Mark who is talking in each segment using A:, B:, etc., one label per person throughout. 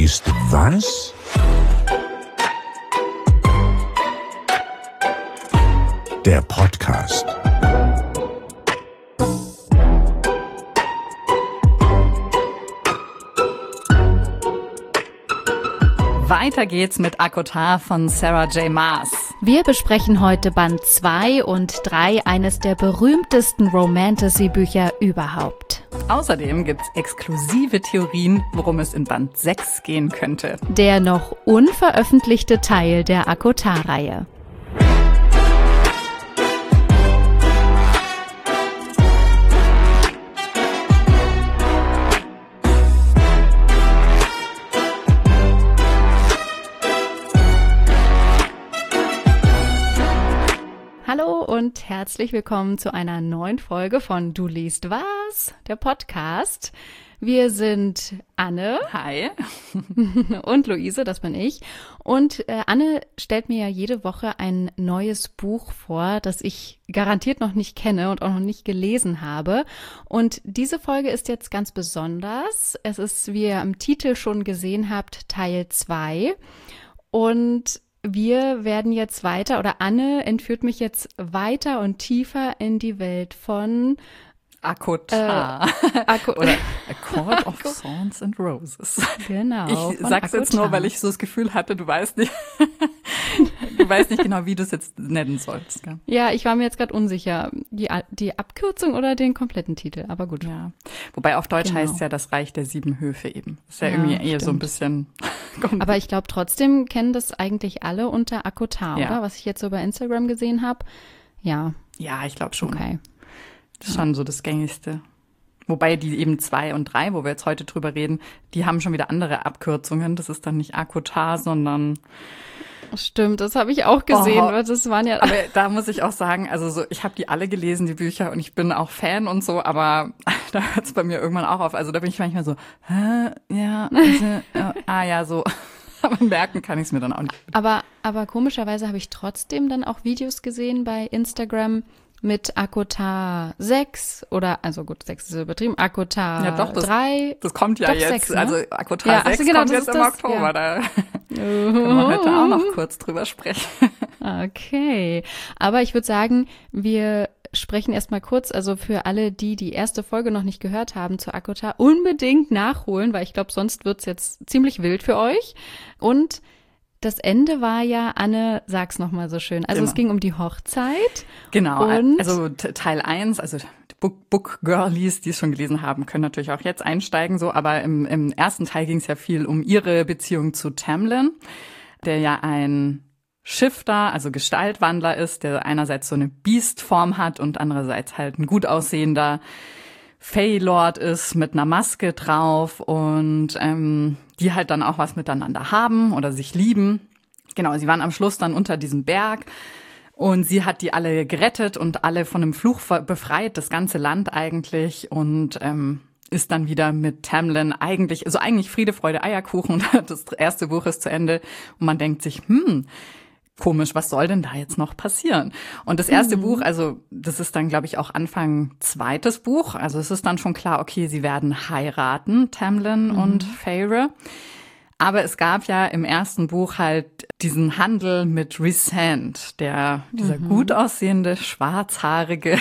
A: liest was? Der Podcast.
B: Weiter geht's mit ACOTAR von Sarah J. Maas.
C: Wir besprechen heute Band 2 und 3 eines der berühmtesten Romantasy-Bücher überhaupt.
B: Außerdem gibt's exklusive Theorien, worum es in Band 6 gehen könnte.
C: Der noch unveröffentlichte Teil der ACOTAR-Reihe. Hallo und herzlich willkommen zu einer neuen Folge von Du liest was, der Podcast. Wir sind Anne.
B: Hi.
C: Und Luise, das bin ich. Und Anne stellt mir ja jede Woche ein neues Buch vor, das ich garantiert noch nicht kenne und auch noch nicht gelesen habe. Und diese Folge ist jetzt ganz besonders. Es ist, wie ihr am Titel schon gesehen habt, Teil 2. Und wir werden jetzt weiter, oder Anne entführt mich jetzt weiter und tiefer in die Welt von
B: ACOTAR. Oder A Court of Thorns and Roses.
C: Genau.
B: Ich sag's jetzt nur, weil ich so das Gefühl hatte, du weißt nicht genau, wie du es jetzt nennen sollst. Gell?
C: Ja, ich war mir jetzt gerade unsicher. Die Abkürzung oder den kompletten Titel, aber gut.
B: Ja. Wobei auf Deutsch heißt es ja das Reich der 7 Höfe eben. Ist ja irgendwie eher so ein bisschen.
C: Aber ich glaube, trotzdem kennen das eigentlich alle unter ACOTAR, oder? Was ich jetzt so bei Instagram gesehen habe. Ja.
B: Ja, ich glaube schon.
C: Okay.
B: Das ist schon so das Gängigste. Wobei die eben 2 und 3, wo wir jetzt heute drüber reden, die haben schon wieder andere Abkürzungen. Das ist dann nicht ACOTAR, sondern...
C: Stimmt, das habe ich auch gesehen. Das waren ja.
B: Aber da muss ich auch sagen, also so, ich habe die alle gelesen, die Bücher, und ich bin auch Fan und so, aber da hört es bei mir irgendwann auch auf. Also da bin ich manchmal so, so. Aber merken kann ich es mir dann auch nicht.
C: Aber komischerweise habe ich trotzdem dann auch Videos gesehen bei Instagram mit ACOTAR 6 oder, also gut, 6 ist übertrieben, ACOTAR 3.
B: Das kommt ja jetzt,
C: 6, ne?
B: Also ACOTAR 6 kommt jetzt im Oktober, ja. Da können wir heute auch noch kurz drüber sprechen.
C: Okay, aber ich würde sagen, wir sprechen erstmal kurz, also für alle, die erste Folge noch nicht gehört haben zu ACOTAR, unbedingt nachholen, weil ich glaube, sonst wird's jetzt ziemlich wild für euch. Und das Ende war ja, Anne, sag's nochmal so schön, also Es ging um die Hochzeit.
B: Genau,
C: und
B: also Teil 1, also Book-Girlies, die es schon gelesen haben, können natürlich auch jetzt einsteigen, so, aber im ersten Teil ging es ja viel um ihre Beziehung zu Tamlin, der ja ein Shifter, also Gestaltwandler ist, der einerseits so eine Beast-Form hat und andererseits halt ein gut aussehender Fey-Lord ist mit einer Maske drauf und die halt dann auch was miteinander haben oder sich lieben. Genau, sie waren am Schluss dann unter diesem Berg und sie hat die alle gerettet und alle von einem Fluch befreit, das ganze Land eigentlich, und ist dann wieder mit Tamlin eigentlich Friede, Freude, Eierkuchen, und das erste Buch ist zu Ende und man denkt sich, komisch, was soll denn da jetzt noch passieren? Und das erste Buch, also das ist dann, glaube ich, auch Anfang zweites Buch. Also es ist dann schon klar, okay, sie werden heiraten, Tamlin und Feyre. Aber es gab ja im ersten Buch halt diesen Handel mit Rhysand, dieser gut aussehende, schwarzhaarige,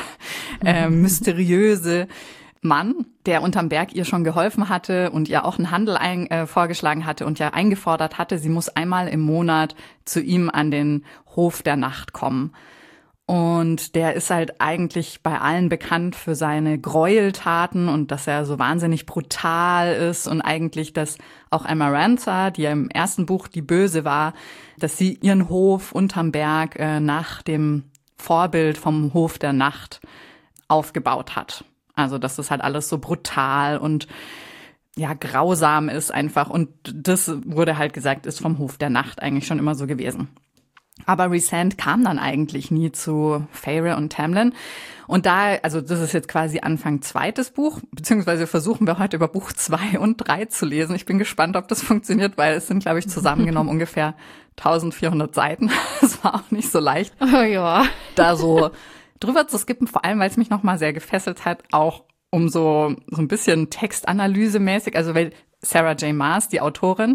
B: mysteriöse Mann, der unterm Berg ihr schon geholfen hatte und ihr auch einen Handel vorgeschlagen hatte und ja eingefordert hatte, sie muss einmal im Monat zu ihm an den Hof der Nacht kommen. Und der ist halt eigentlich bei allen bekannt für seine Gräueltaten und dass er so wahnsinnig brutal ist und eigentlich, dass auch Amarantha, die ja im ersten Buch die Böse war, dass sie ihren Hof unterm Berg nach dem Vorbild vom Hof der Nacht aufgebaut hat. Also, dass das halt alles so brutal und ja grausam ist einfach. Und das wurde halt gesagt, ist vom Hof der Nacht eigentlich schon immer so gewesen. Aber Rhysand kam dann eigentlich nie zu Feyre und Tamlin. Und also das ist jetzt quasi Anfang zweites Buch, beziehungsweise versuchen wir heute über Buch 2 und 3 zu lesen. Ich bin gespannt, ob das funktioniert, weil es sind, glaube ich, zusammengenommen ungefähr 1400 Seiten. Das war auch nicht so leicht.
C: Oh ja.
B: Da so drüber zu skippen, vor allem, weil es mich nochmal sehr gefesselt hat, auch um so ein bisschen Textanalyse-mäßig, also weil Sarah J. Maas, die Autorin,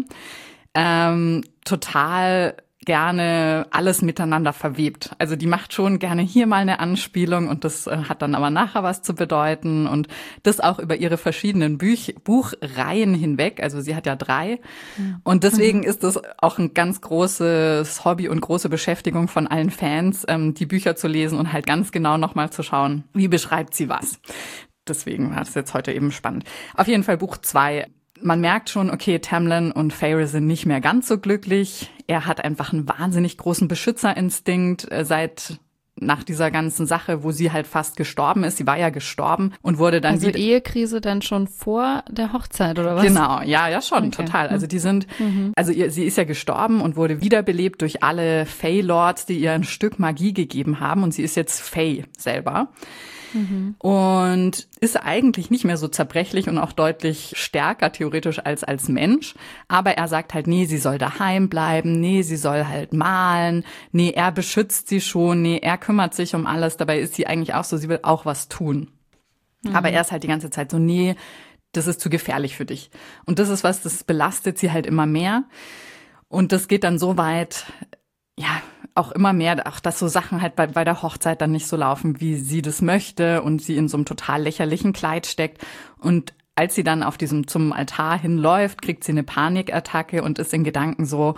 B: total gerne alles miteinander verwebt. Also die macht schon gerne hier mal eine Anspielung und das hat dann aber nachher was zu bedeuten und das auch über ihre verschiedenen Buchreihen hinweg. Also sie hat ja 3 und deswegen ist das auch ein ganz großes Hobby und große Beschäftigung von allen Fans, die Bücher zu lesen und halt ganz genau nochmal zu schauen, wie beschreibt sie was. Deswegen war das jetzt heute eben spannend. Auf jeden Fall Buch 2. Man merkt schon, okay, Tamlin und Feyre sind nicht mehr ganz so glücklich. Er hat einfach einen wahnsinnig großen Beschützerinstinkt nach dieser ganzen Sache, wo sie halt fast gestorben ist. Sie war ja gestorben und wurde dann
C: also Ehekrise dann schon vor der Hochzeit oder was?
B: Genau, ja, schon,
C: okay.
B: Total. Also die sind, sie ist ja gestorben und wurde wiederbelebt durch alle Fey-Lords, die ihr ein Stück Magie gegeben haben und sie ist jetzt Fey selber. Und ist eigentlich nicht mehr so zerbrechlich und auch deutlich stärker theoretisch als Mensch. Aber er sagt halt, nee, sie soll daheim bleiben, nee, sie soll halt malen, nee, er beschützt sie schon, nee, er kümmert sich um alles. Dabei ist sie eigentlich auch so, sie will auch was tun. Aber er ist halt die ganze Zeit so, nee, das ist zu gefährlich für dich. Und das ist was, das belastet sie halt immer mehr. Und das geht dann so weit, ja, auch immer mehr, auch dass so Sachen halt bei der Hochzeit dann nicht so laufen, wie sie das möchte und sie in so einem total lächerlichen Kleid steckt. Und als sie dann zum Altar hinläuft, kriegt sie eine Panikattacke und ist in Gedanken so,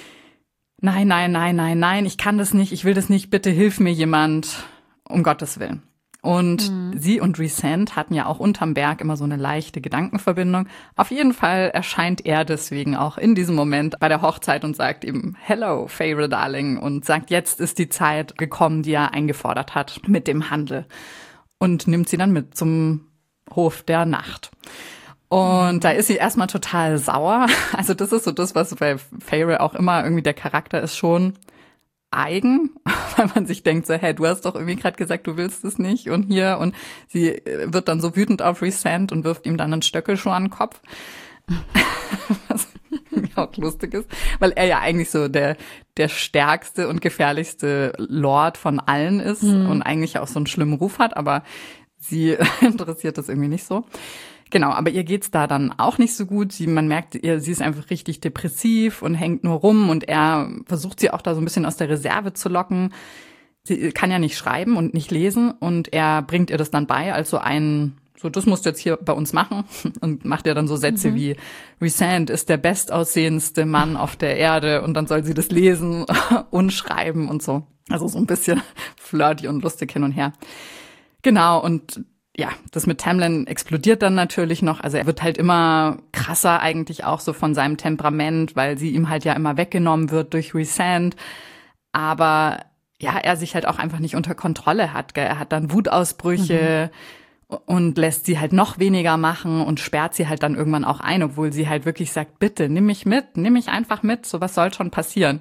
B: nein, ich kann das nicht, ich will das nicht, bitte hilf mir jemand, um Gottes Willen. Und sie und Rhysand hatten ja auch unterm Berg immer so eine leichte Gedankenverbindung. Auf jeden Fall erscheint er deswegen auch in diesem Moment bei der Hochzeit und sagt eben, hello, Feyre Darling, und sagt, jetzt ist die Zeit gekommen, die er eingefordert hat mit dem Handel. Und nimmt sie dann mit zum Hof der Nacht. Und da ist sie erstmal total sauer. Also das ist so das, was bei Feyre auch immer irgendwie der Charakter ist schon eigen, weil man sich denkt so, hey, du hast doch irgendwie gerade gesagt, du willst es nicht und hier, und sie wird dann so wütend auf Rhysand und wirft ihm dann einen Stöckelschuh an den Kopf. Was auch lustig ist, weil er ja eigentlich so der stärkste und gefährlichste Lord von allen ist und eigentlich auch so einen schlimmen Ruf hat, aber sie interessiert das irgendwie nicht so. Genau, aber ihr geht's da dann auch nicht so gut. Man merkt, sie ist einfach richtig depressiv und hängt nur rum und er versucht sie auch da so ein bisschen aus der Reserve zu locken. Sie kann ja nicht schreiben und nicht lesen und er bringt ihr das dann bei, als so, das musst du jetzt hier bei uns machen, und macht ihr dann so Sätze wie, Rhysand ist der bestaussehendste Mann auf der Erde, und dann soll sie das lesen und schreiben und so. Also so ein bisschen flirty und lustig hin und her. Genau, und ja, das mit Tamlin explodiert dann natürlich noch. Also er wird halt immer krasser eigentlich auch so von seinem Temperament, weil sie ihm halt ja immer weggenommen wird durch Rhysand. Aber ja, er sich halt auch einfach nicht unter Kontrolle hat. Gell? Er hat dann Wutausbrüche und lässt sie halt noch weniger machen und sperrt sie halt dann irgendwann auch ein, obwohl sie halt wirklich sagt, bitte, nimm mich einfach mit, so was soll schon passieren.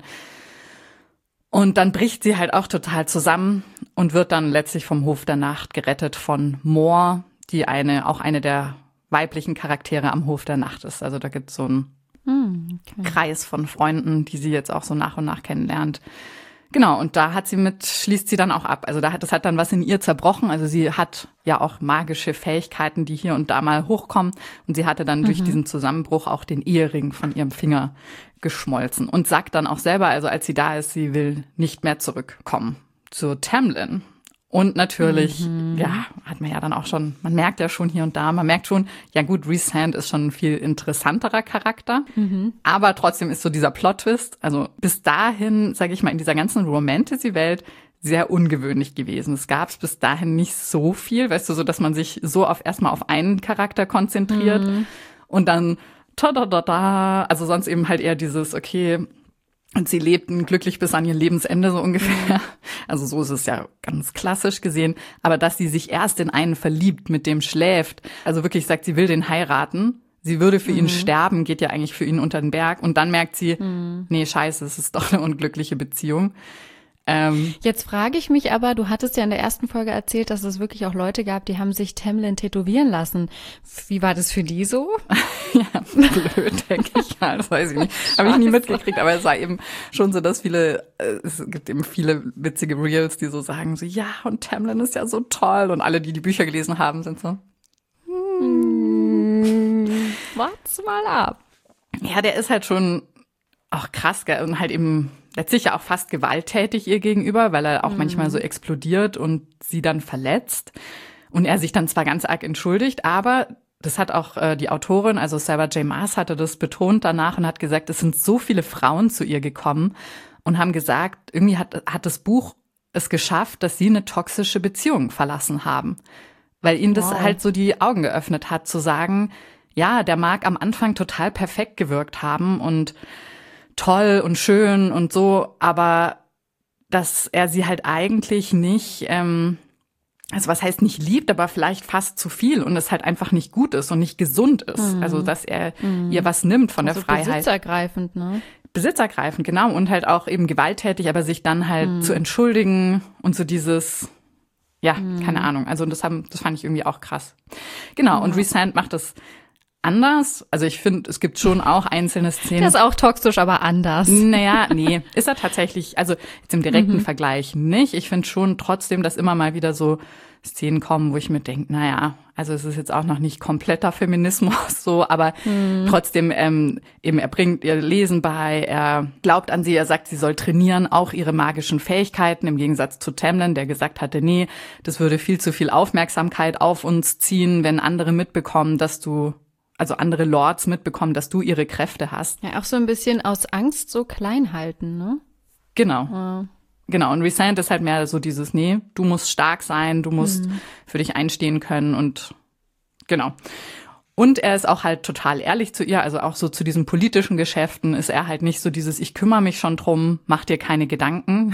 B: Und dann bricht sie halt auch total zusammen und wird dann letztlich vom Hof der Nacht gerettet von Mor, die auch eine der weiblichen Charaktere am Hof der Nacht ist. Also da gibt es so einen Kreis von Freunden, die sie jetzt auch so nach und nach kennenlernt. Genau, und da schließt sie dann auch ab. Also das hat dann was in ihr zerbrochen. Also sie hat ja auch magische Fähigkeiten, die hier und da mal hochkommen. Und sie hatte dann durch diesen Zusammenbruch auch den Ehering von ihrem Finger geschmolzen. Und sagt dann auch selber, also als sie da ist, sie will nicht mehr zurückkommen zu Tamlin. Und natürlich, ja, hat man ja dann auch schon, man merkt ja schon hier und da, man merkt schon, ja gut, Rhysand ist schon ein viel interessanterer Charakter, aber trotzdem ist so dieser Plot-Twist, also bis dahin, sage ich mal, in dieser ganzen Romantasy-Welt sehr ungewöhnlich gewesen. Es gab es bis dahin nicht so viel, weißt du, so dass man sich so erstmal auf einen Charakter konzentriert und dann also sonst eben halt eher dieses, okay, und sie lebten glücklich bis an ihr Lebensende so ungefähr. Also so ist es ja ganz klassisch gesehen. Aber dass sie sich erst in einen verliebt, mit dem schläft, also wirklich sagt, sie will den heiraten, sie würde für ihn sterben, geht ja eigentlich für ihn unter den Berg. Und dann merkt sie, nee, scheiße, es ist doch eine unglückliche Beziehung.
C: Jetzt frage ich mich aber, du hattest ja in der ersten Folge erzählt, dass es wirklich auch Leute gab, die haben sich Tamlin tätowieren lassen. Wie war das für die so?
B: Ja, blöd, denke ich. Ja, das weiß ich nicht. Habe ich nie mitgekriegt, aber es war eben schon so, dass es gibt eben viele witzige Reels, die so sagen, so, ja, und Tamlin ist ja so toll. Und alle, die die Bücher gelesen haben, sind so,
C: Wart's mal ab.
B: Ja, der ist halt schon auch krass, gell? Und halt eben letztlich ja auch fast gewalttätig ihr gegenüber, weil er auch manchmal so explodiert und sie dann verletzt. Und er sich dann zwar ganz arg entschuldigt, aber das hat auch die Autorin, also Sarah J. Maas, hatte das betont danach und hat gesagt, es sind so viele Frauen zu ihr gekommen und haben gesagt, irgendwie hat das Buch es geschafft, dass sie eine toxische Beziehung verlassen haben. Weil ihnen das halt so die Augen geöffnet hat, zu sagen, ja, der mag am Anfang total perfekt gewirkt haben und toll und schön und so, aber dass er sie halt eigentlich nicht, also was heißt nicht liebt, aber vielleicht fast zu viel und es halt einfach nicht gut ist und nicht gesund ist. Also dass er ihr was nimmt von der Freiheit.
C: Besitzergreifend, ne?
B: Besitzergreifend, genau. Und halt auch eben gewalttätig, aber sich dann halt zu entschuldigen und so dieses, ja, keine Ahnung. Also das fand ich irgendwie auch krass. Genau, und Rhysand macht das anders. Also ich finde, es gibt schon auch einzelne Szenen.
C: Der ist auch toxisch, aber anders.
B: Naja, nee, ist er tatsächlich, also jetzt im direkten Vergleich nicht. Ich finde schon trotzdem, dass immer mal wieder so Szenen kommen, wo ich mir denke, naja, also es ist jetzt auch noch nicht kompletter Feminismus so, aber trotzdem eben, er bringt ihr Lesen bei, er glaubt an sie, er sagt, sie soll trainieren, auch ihre magischen Fähigkeiten, im Gegensatz zu Tamlin, der gesagt hatte, nee, das würde viel zu viel Aufmerksamkeit auf uns ziehen, wenn andere mitbekommen, also andere Lords mitbekommen, dass du ihre Kräfte hast.
C: Ja, auch so ein bisschen aus Angst so klein halten, ne?
B: Genau.
C: Ja.
B: Genau, und Rhysand ist halt mehr so dieses, nee, du musst stark sein, du musst für dich einstehen können und genau. Und er ist auch halt total ehrlich zu ihr, also auch so zu diesen politischen Geschäften ist er halt nicht so dieses, ich kümmere mich schon drum, mach dir keine Gedanken.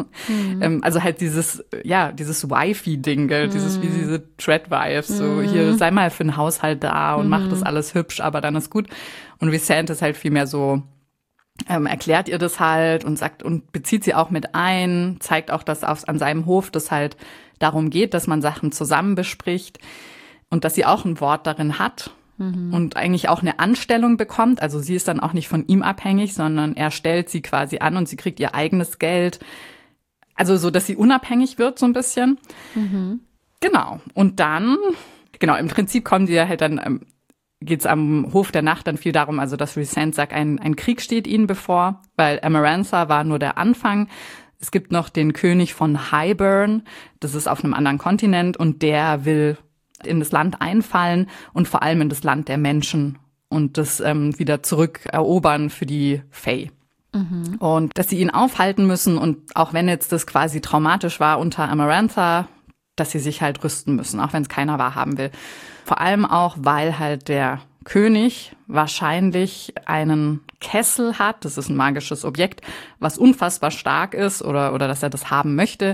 B: Also halt dieses Wifey-Ding, gell? Wie diese Dread-Wives, so hier, sei mal für den Haushalt da und mach das alles hübsch, aber dann ist gut. Und Rhysand ist halt viel mehr so, erklärt ihr das halt und sagt und bezieht sie auch mit ein, zeigt auch, dass an seinem Hof das halt darum geht, dass man Sachen zusammen bespricht und dass sie auch ein Wort darin hat und eigentlich auch eine Anstellung bekommt. Also sie ist dann auch nicht von ihm abhängig, sondern er stellt sie quasi an und sie kriegt ihr eigenes Geld. Also so, dass sie unabhängig wird so ein bisschen. Genau. Und dann, genau, im Prinzip kommen sie ja halt dann geht's am Hof der Nacht dann viel darum, also dass Rhysand sagt, ein Krieg steht ihnen bevor, weil Amarantha war nur der Anfang. Es gibt noch den König von Hybern, das ist auf einem anderen Kontinent und der will in das Land einfallen und vor allem in das Land der Menschen und das wieder zurückerobern für die Fae. Und dass sie ihn aufhalten müssen und auch wenn jetzt das quasi traumatisch war unter Amarantha, dass sie sich halt rüsten müssen, auch wenn es keiner wahrhaben will. Vor allem auch, weil halt der König wahrscheinlich einen Kessel hat, das ist ein magisches Objekt, was unfassbar stark ist oder dass er das haben möchte.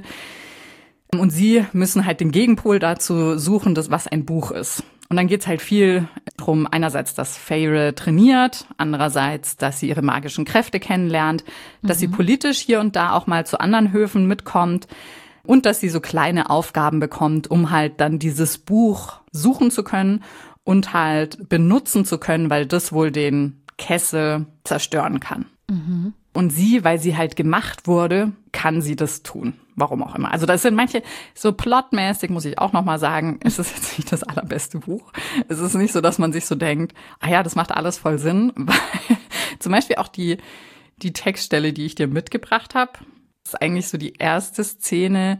B: Und sie müssen halt den Gegenpol dazu suchen, was ein Buch ist. Und dann geht's halt viel drum, einerseits, dass Feyre trainiert, andererseits, dass sie ihre magischen Kräfte kennenlernt, dass sie politisch hier und da auch mal zu anderen Höfen mitkommt und dass sie so kleine Aufgaben bekommt, um halt dann dieses Buch suchen zu können und halt benutzen zu können, weil das wohl den Kessel zerstören kann. Und sie, weil sie halt gemacht wurde, kann sie das tun. Warum auch immer. Also das sind manche, so plotmäßig muss ich auch nochmal sagen, es ist jetzt nicht das allerbeste Buch. Es ist nicht so, dass man sich so denkt, ah ja, das macht alles voll Sinn. Weil zum Beispiel auch die Textstelle, die ich dir mitgebracht habe, ist eigentlich so die erste Szene,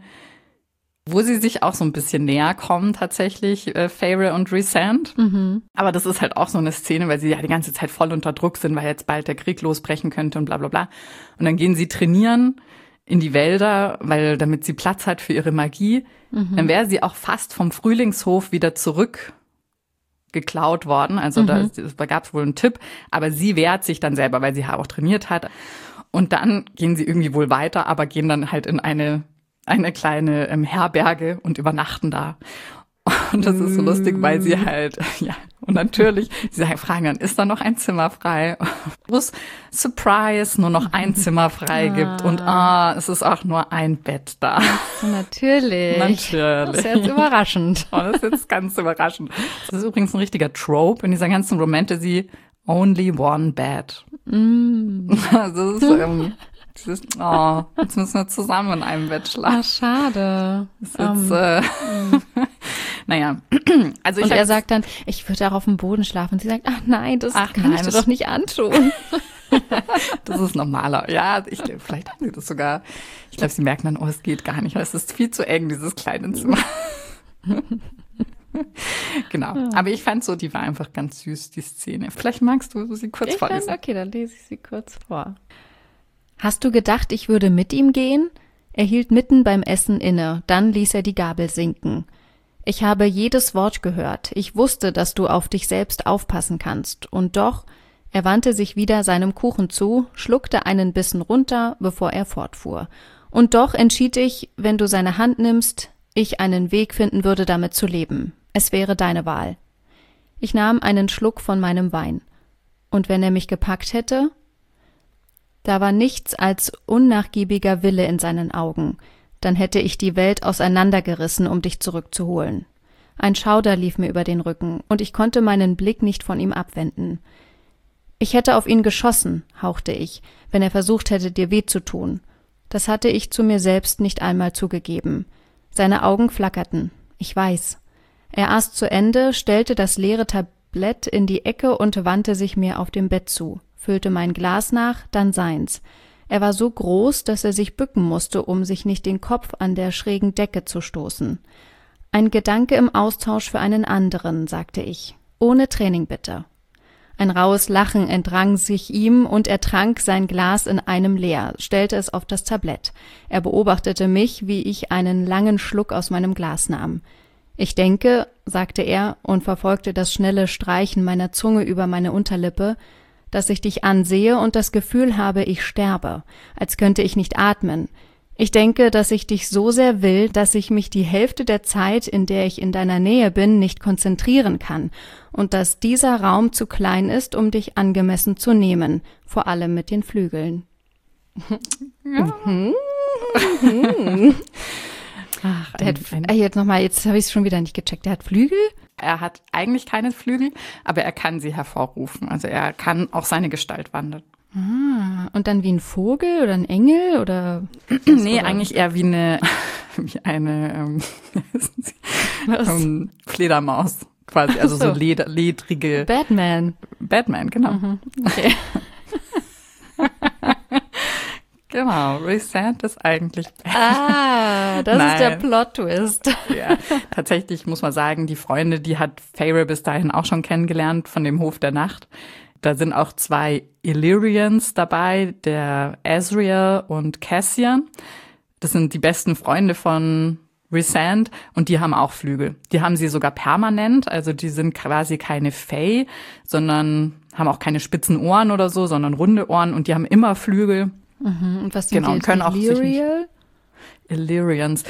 B: wo sie sich auch so ein bisschen näher kommen tatsächlich, Feyre und Rhysand. Aber das ist halt auch so eine Szene, weil sie ja die ganze Zeit voll unter Druck sind, weil jetzt bald der Krieg losbrechen könnte und bla bla bla. Und dann gehen sie trainieren in die Wälder, damit sie Platz hat für ihre Magie. Dann wäre sie auch fast vom Frühlingshof wieder zurückgeklaut worden. Also da gab es wohl einen Tipp. Aber sie wehrt sich dann selber, weil sie auch trainiert hat. Und dann gehen sie irgendwie wohl weiter, aber gehen dann halt in eine kleine Herberge und übernachten da. Und das ist so lustig, weil sie halt, ja, und natürlich, sie fragen dann, ist da noch ein Zimmer frei? Wo es, Surprise, nur noch ein Zimmer frei gibt. Und es ist auch nur ein Bett da.
C: Natürlich. Das ist jetzt überraschend.
B: Oh, das ist jetzt ganz überraschend. Das ist übrigens ein richtiger Trope in dieser ganzen Romantasy. Only one bed. Also das ist, jetzt müssen wir zusammen in einem Bett schlafen.
C: Schade.
B: Das ist jetzt, Naja, also
C: Und er sagt dann, ich würde auch auf dem Boden schlafen. Und sie sagt, ach nein, das kann ich dir doch nicht antun.
B: Das ist normaler. Ja, vielleicht haben sie das sogar. Ich glaube, sie merken dann, oh, es geht gar nicht. Es ist viel zu eng, dieses kleine Zimmer. Genau. Aber ich fand so, die war einfach ganz süß, die Szene. Vielleicht magst du sie kurz vorlesen.
C: Okay, dann lese ich sie kurz vor. Hast du gedacht, ich würde mit ihm gehen? Er hielt mitten beim Essen inne, dann ließ er die Gabel sinken. Ich habe jedes Wort gehört. Ich wusste, dass du auf dich selbst aufpassen kannst. Und doch, er wandte sich wieder seinem Kuchen zu, schluckte einen Bissen runter, bevor er fortfuhr. Und doch entschied ich, wenn du seine Hand nimmst, ich einen Weg finden würde, damit zu leben. Es wäre deine Wahl. Ich nahm einen Schluck von meinem Wein. Und wenn er mich gepackt hätte? Da war nichts als unnachgiebiger Wille in seinen Augen. Dann hätte ich die Welt auseinandergerissen, um dich zurückzuholen. Ein Schauder lief mir über den Rücken, und ich konnte meinen Blick nicht von ihm abwenden. Ich hätte auf ihn geschossen, hauchte ich, wenn er versucht hätte, dir weh zu tun. Das hatte ich zu mir selbst nicht einmal zugegeben. Seine Augen flackerten. Ich weiß. Er aß zu Ende, stellte das leere Tablett in die Ecke und wandte sich mir auf dem Bett zu, füllte mein Glas nach, dann seins. Er war so groß, dass er sich bücken musste, um sich nicht den Kopf an der schrägen Decke zu stoßen. Ein Gedanke im Austausch für einen anderen, sagte ich. Ohne Training bitte. Ein raues Lachen entrang sich ihm und er trank sein Glas in einem leer, stellte es auf das Tablett. Er beobachtete mich, wie ich einen langen Schluck aus meinem Glas nahm. Ich denke, sagte er und verfolgte das schnelle Streichen meiner Zunge über meine Unterlippe, dass ich dich ansehe und das Gefühl habe, ich sterbe, als könnte ich nicht atmen. Ich denke, dass ich dich so sehr will, dass ich mich die Hälfte der Zeit, in der ich in deiner Nähe bin, nicht konzentrieren kann und dass dieser Raum zu klein ist, um dich angemessen zu nehmen, vor allem mit den Flügeln.
B: Ja. Ach,
C: jetzt habe ich es schon wieder nicht gecheckt. Der hat Flügel?
B: Er hat eigentlich keine Flügel, aber er kann sie hervorrufen. Also er kann auch seine Gestalt wandeln.
C: Und dann wie ein Vogel oder ein Engel oder?
B: Nee, oder? Eigentlich eher wie eine Fledermaus quasi, also so ledrige. Batman, genau.
C: Mhm. Okay.
B: Genau, Resent ist eigentlich
C: das ist der Plot-Twist.
B: Ja, tatsächlich muss man sagen, die Freunde, die hat Feyre bis dahin auch schon kennengelernt von dem Hof der Nacht. Da sind auch 2 Illyrians dabei, der Azriel und Cassian. Das sind die besten Freunde von Resent und die haben auch Flügel. Die haben sie sogar permanent, also die sind quasi keine Fae, sondern haben auch keine spitzen Ohren oder so, sondern runde Ohren und die haben immer Flügel.
C: Und was sind die
B: können auch Illyrians.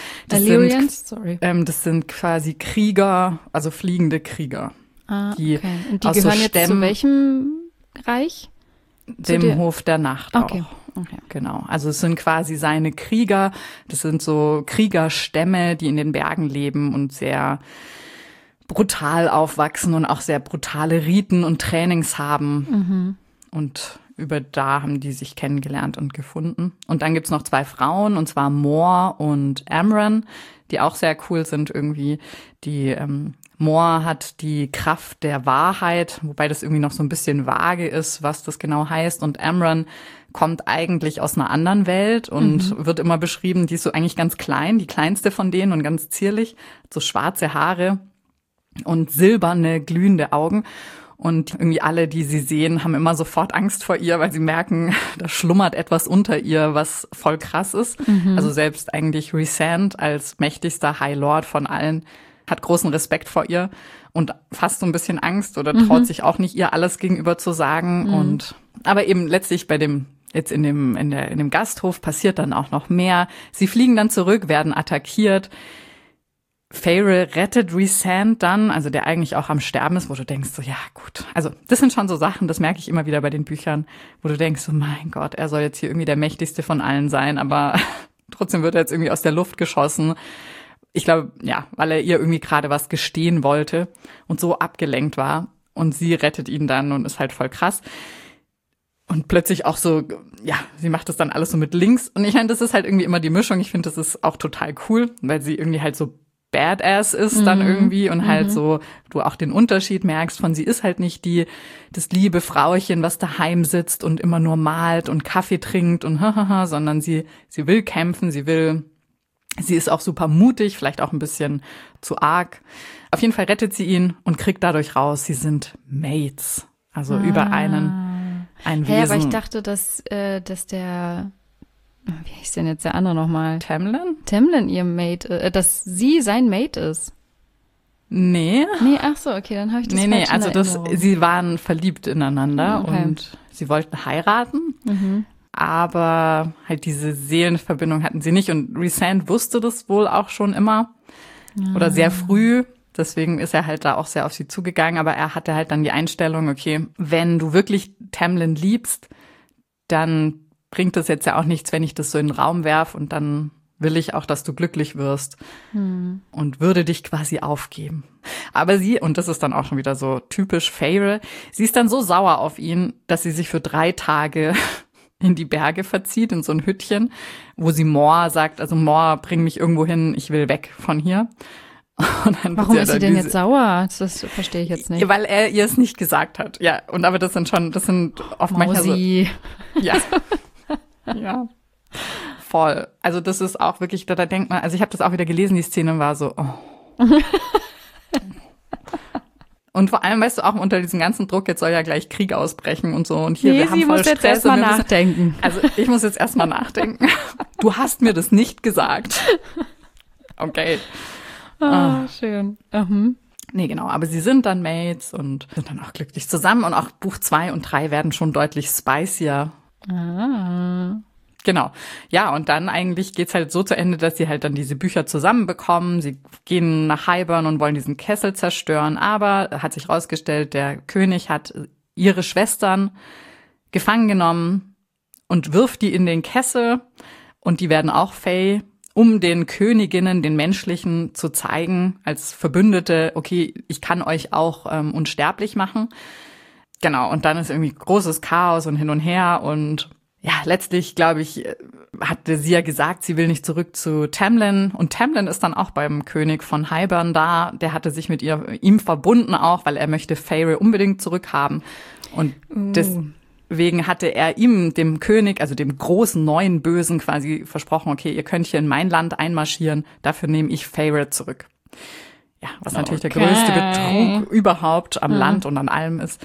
B: Das sind quasi Krieger, also fliegende Krieger.
C: Okay. Und die gehören jetzt zu welchem Reich?
B: Dem Hof der Nacht auch.
C: Okay.
B: Genau. Also es sind quasi seine Krieger. Das sind so Kriegerstämme, die in den Bergen leben und sehr brutal aufwachsen und auch sehr brutale Riten und Trainings haben. Und da haben die sich kennengelernt und gefunden. Und dann gibt's noch 2 Frauen, und zwar Mor und Amren, die auch sehr cool sind irgendwie. Die Mor hat die Kraft der Wahrheit, wobei das irgendwie noch so ein bisschen vage ist, was das genau heißt. Und Amren kommt eigentlich aus einer anderen Welt und wird immer beschrieben, die ist so eigentlich ganz klein, die kleinste von denen und ganz zierlich, hat so schwarze Haare und silberne, glühende Augen. Und irgendwie alle, die sie sehen, haben immer sofort Angst vor ihr, weil sie merken, da schlummert etwas unter ihr, was voll krass ist. Also selbst eigentlich Resent als mächtigster High Lord von allen hat großen Respekt vor ihr und fast so ein bisschen Angst oder traut sich auch nicht, ihr alles gegenüber zu sagen. Aber eben letztlich in dem Gasthof passiert dann auch noch mehr. Sie fliegen dann zurück, werden attackiert. Feyre rettet Resent dann, also der eigentlich auch am Sterben ist, wo du denkst so, ja gut. Also das sind schon so Sachen, das merke ich immer wieder bei den Büchern, wo du denkst so, mein Gott, er soll jetzt hier irgendwie der mächtigste von allen sein, aber trotzdem wird er jetzt irgendwie aus der Luft geschossen. Ich glaube, ja, weil er ihr irgendwie gerade was gestehen wollte und so abgelenkt war. Und sie rettet ihn dann und ist halt voll krass. Und plötzlich auch so, ja, sie macht das dann alles so mit links. Und ich meine, das ist halt irgendwie immer die Mischung. Ich finde, das ist auch total cool, weil sie irgendwie halt so Badass ist dann irgendwie und halt so, du auch den Unterschied merkst von, sie ist halt nicht das liebe Frauchen, was daheim sitzt und immer nur malt und Kaffee trinkt und sondern sie will kämpfen, sie ist auch super mutig, vielleicht auch ein bisschen zu arg. Auf jeden Fall rettet sie ihn und kriegt dadurch raus, sie sind Mates, also über ein Wesen.
C: Ja, aber ich dachte, dass der, wie hieß denn jetzt der andere nochmal? Tamlin ihr Mate, dass sie sein Mate ist.
B: Nee,
C: ach so, okay, dann habe ich das falsch in
B: also
C: Erinnerung.
B: sie waren verliebt ineinander
C: Okay.
B: und sie wollten heiraten, aber halt diese Seelenverbindung hatten sie nicht und Rhysand wusste das wohl auch schon immer oder sehr früh. Deswegen ist er halt da auch sehr auf sie zugegangen, aber er hatte halt dann die Einstellung, okay, wenn du wirklich Tamlin liebst, dann bringt es jetzt ja auch nichts, wenn ich das so in den Raum werf und dann will ich auch, dass du glücklich wirst und würde dich quasi aufgeben. Aber sie, und das ist dann auch schon wieder so typisch Feyre, sie ist dann so sauer auf ihn, dass sie sich für 3 Tage in die Berge verzieht, in so ein Hüttchen, wo sie Mor sagt, also Mor, bring mich irgendwo hin, ich will weg von hier. Und dann
C: Warum ist sie denn jetzt sauer? Das verstehe ich jetzt nicht.
B: Weil er ihr es nicht gesagt hat. Ja, und aber das sind oft manchmal so. Ja. Ja. Voll. Also das ist auch wirklich, da denkt man, also ich habe das auch wieder gelesen, die Szene war so, oh. Und vor allem, weißt du, auch unter diesem ganzen Druck, jetzt soll ja gleich Krieg ausbrechen und so. Und hier, wir haben voll Stress.
C: Jetzt erst mal nachdenken.
B: Also ich muss jetzt erstmal nachdenken. Du hast mir das nicht gesagt. Okay.
C: Schön.
B: Nee, genau. Aber sie sind dann Mates und sind dann auch glücklich zusammen. Und auch Buch 2 und 3 werden schon deutlich spicier. Genau. Ja, und dann eigentlich geht's halt so zu Ende, dass sie halt dann diese Bücher zusammenbekommen. Sie gehen nach Hybern und wollen diesen Kessel zerstören. Aber hat sich rausgestellt, der König hat ihre Schwestern gefangen genommen und wirft die in den Kessel. Und die werden auch Fae, um den Königinnen, den menschlichen, zu zeigen als Verbündete, okay, ich kann euch auch unsterblich machen. Genau, und dann ist irgendwie großes Chaos und hin und her und ja, letztlich, glaube ich, hatte sie ja gesagt, sie will nicht zurück zu Tamlin. Und Tamlin ist dann auch beim König von Hybern da. Der hatte sich mit ihm verbunden auch, weil er möchte Feyre unbedingt zurückhaben. Und deswegen hatte er ihm, dem König, also dem großen neuen Bösen quasi versprochen, okay, ihr könnt hier in mein Land einmarschieren, dafür nehme ich Feyre zurück. Ja, was natürlich der größte Betrug überhaupt am Land und an allem ist.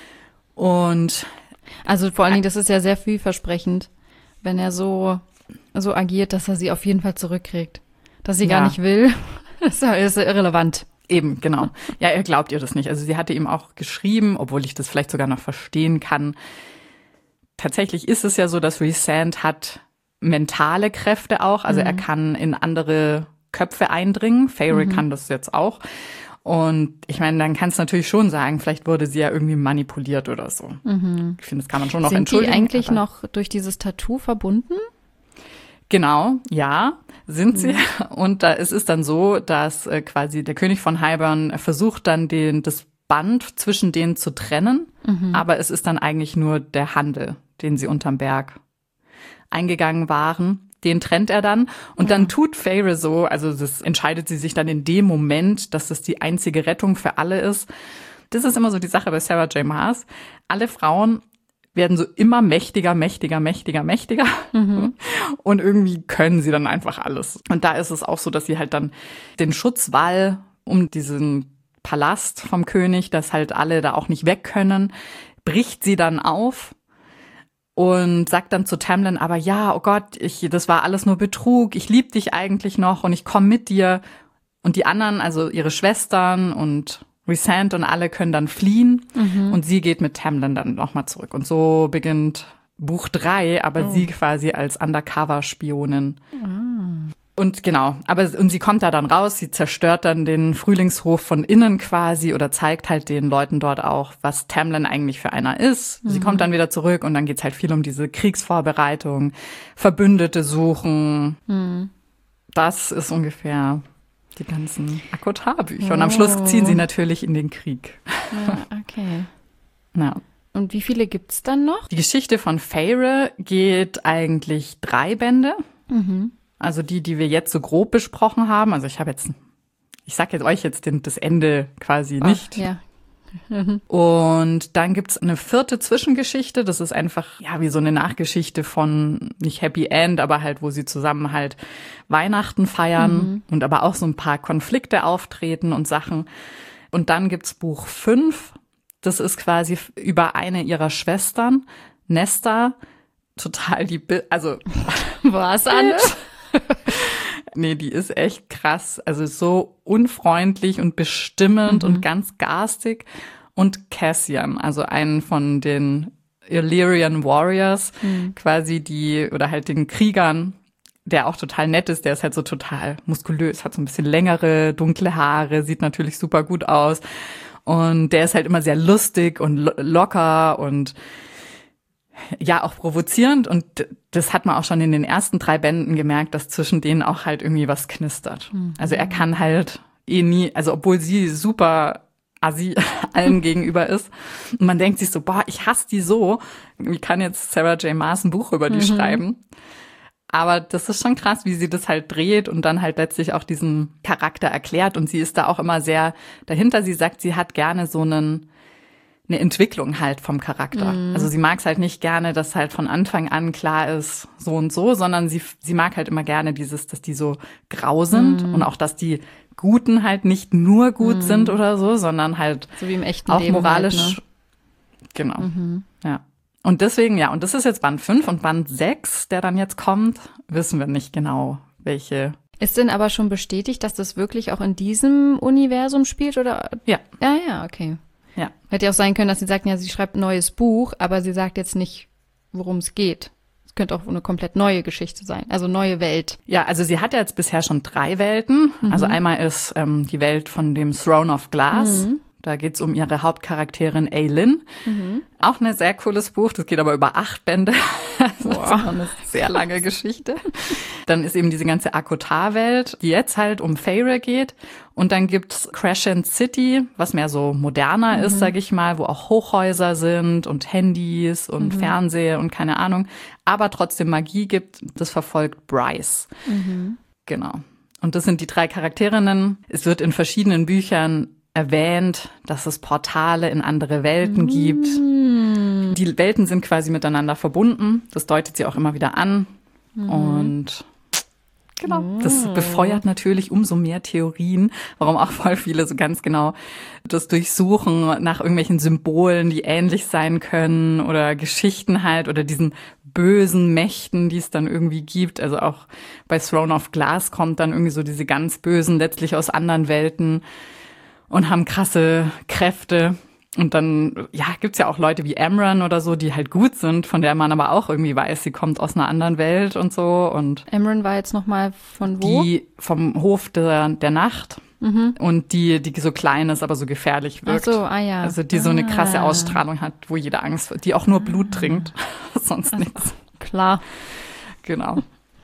B: Und
C: also vor allen Dingen, das ist ja sehr vielversprechend, wenn er so agiert, dass er sie auf jeden Fall zurückkriegt. Dass sie gar nicht will, ist irrelevant.
B: Eben, genau. Ja, er glaubt ihr das nicht. Also sie hatte ihm auch geschrieben, obwohl ich das vielleicht sogar noch verstehen kann. Tatsächlich ist es ja so, dass Rhysand hat mentale Kräfte auch. Also er kann in andere Köpfe eindringen. Feyre kann das jetzt auch. Und ich meine, dann kannst du natürlich schon sagen, vielleicht wurde sie ja irgendwie manipuliert oder so. Ich finde, das kann man schon noch entschuldigen.
C: Sind die eigentlich noch durch dieses Tattoo verbunden?
B: Genau, ja, sind sie. Und es ist dann so, dass quasi der König von Hybern versucht dann das Band zwischen denen zu trennen. Aber es ist dann eigentlich nur der Handel, den sie unterm Berg eingegangen waren. Den trennt er dann und dann tut Feyre so, also das entscheidet sie sich dann in dem Moment, dass das die einzige Rettung für alle ist. Das ist immer so die Sache bei Sarah J. Maas. Alle Frauen werden so immer mächtiger. Und irgendwie können sie dann einfach alles. Und da ist es auch so, dass sie halt dann den Schutzwall um diesen Palast vom König, dass halt alle da auch nicht weg können, bricht sie dann auf. Und sagt dann zu Tamlin, aber ja, oh Gott, das war alles nur Betrug, ich liebe dich eigentlich noch und ich komme mit dir. Und die anderen, also ihre Schwestern und Rhysand und alle können dann fliehen und sie geht mit Tamlin dann nochmal zurück. Und so beginnt Buch 3, aber sie quasi als Undercover-Spionin. Und genau, und sie kommt da dann raus, sie zerstört dann den Frühlingshof von innen quasi oder zeigt halt den Leuten dort auch, was Tamlin eigentlich für einer ist. Sie kommt dann wieder zurück und dann geht's halt viel um diese Kriegsvorbereitung, Verbündete suchen. Das ist ungefähr die ganzen Akotar-Bücher. Und am Schluss ziehen sie natürlich in den Krieg.
C: Ja, okay.
B: Ja.
C: Und wie viele gibt's dann noch?
B: Die Geschichte von Feyre geht eigentlich 3 Bände. Also die wir jetzt so grob besprochen haben. Also ich habe jetzt ich sage jetzt euch jetzt das Ende quasi nicht.
C: Ja.
B: Und dann gibt's eine 4. Zwischengeschichte. Das ist einfach, ja, wie so eine Nachgeschichte von, nicht Happy End, aber halt, wo sie zusammen halt Weihnachten feiern und aber auch so ein paar Konflikte auftreten und Sachen. Und dann gibt's Buch 5. Das ist quasi über eine ihrer Schwestern, Nesta. Total also.
C: Was, Anne?
B: Nee, die ist echt krass. Also so unfreundlich und bestimmend und ganz garstig. Und Cassian, also einen von den Illyrian Warriors, quasi oder halt den Kriegern, der auch total nett ist. Der ist halt so total muskulös, hat so ein bisschen längere, dunkle Haare, sieht natürlich super gut aus. Und der ist halt immer sehr lustig und locker und ja, auch provozierend, und das hat man auch schon in den ersten 3 Bänden gemerkt, dass zwischen denen auch halt irgendwie was knistert. Also er kann halt nie, also obwohl sie super assi allen gegenüber ist, und man denkt sich so, boah, ich hasse die so, wie kann jetzt Sarah J. Maas ein Buch über die schreiben? Aber das ist schon krass, wie sie das halt dreht und dann halt letztlich auch diesen Charakter erklärt, und sie ist da auch immer sehr dahinter. Sie sagt, sie hat gerne so eine Entwicklung halt vom Charakter. Also sie mag es halt nicht gerne, dass halt von Anfang an klar ist, so und so, sondern sie mag halt immer gerne dass die so grau sind und auch, dass die Guten halt nicht nur gut sind oder so, sondern halt
C: so wie im echten
B: auch
C: Leben
B: moralisch.
C: halt, ne?
B: Genau, ja. Und deswegen, ja, und das ist jetzt Band 5 und Band 6, der dann jetzt kommt, wissen wir nicht genau, welche.
C: Ist denn aber schon bestätigt, dass das wirklich auch in diesem Universum spielt, oder?
B: Ja.
C: Ja, okay.
B: Ja.
C: Hätte ja auch sein können, dass sie sagten, ja, sie schreibt ein neues Buch, aber sie sagt jetzt nicht, worum es geht. Es könnte auch eine komplett neue Geschichte sein, also neue Welt.
B: Ja, also sie hat ja jetzt bisher schon 3 Welten. Also einmal ist die Welt von dem Throne of Glass. Da geht's um ihre Hauptcharakterin Aelin. Auch ein sehr cooles Buch, das geht aber über 8 Bände. Das ist auch eine sehr lange Geschichte. Dann ist eben diese ganze Akotar-Welt, die jetzt halt um Feyre geht. Und dann gibt's Crescent City, was mehr so moderner ist, sag ich mal, wo auch Hochhäuser sind und Handys und Fernseher und keine Ahnung. Aber trotzdem Magie gibt, das verfolgt Bryce. Genau. Und das sind die 3 Charakterinnen. Es wird in verschiedenen Büchern erwähnt, dass es Portale in andere Welten gibt. Die Welten sind quasi miteinander verbunden. Das deutet sie auch immer wieder an. Und genau, das befeuert natürlich umso mehr Theorien, warum auch voll viele so ganz genau das durchsuchen nach irgendwelchen Symbolen, die ähnlich sein können, oder Geschichten halt, oder diesen bösen Mächten, die es dann irgendwie gibt. Also auch bei Throne of Glass kommt dann irgendwie so diese ganz Bösen letztlich aus anderen Welten und haben krasse Kräfte. Und dann, ja, gibt's ja auch Leute wie Amren oder so, die halt gut sind, von der man aber auch irgendwie weiß, sie kommt aus einer anderen Welt und so. Und
C: Amren war jetzt nochmal von wo?
B: die vom Hof der Nacht. Und die so klein ist, aber so gefährlich wirkt.
C: Ach so, ja.
B: Also die so eine krasse Ausstrahlung hat, wo jeder Angst hat, die auch nur Blut trinkt, sonst nichts.
C: Klar.
B: Genau.